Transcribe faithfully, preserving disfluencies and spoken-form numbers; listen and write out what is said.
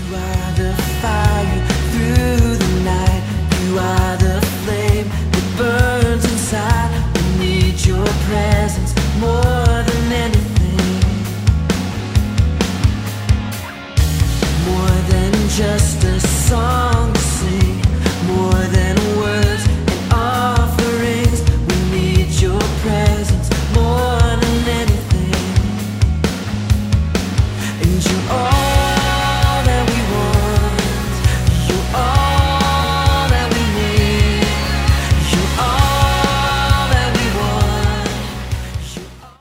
You are the fire through the night. You are the flame that burns inside. We need your presence more than anything, more than just a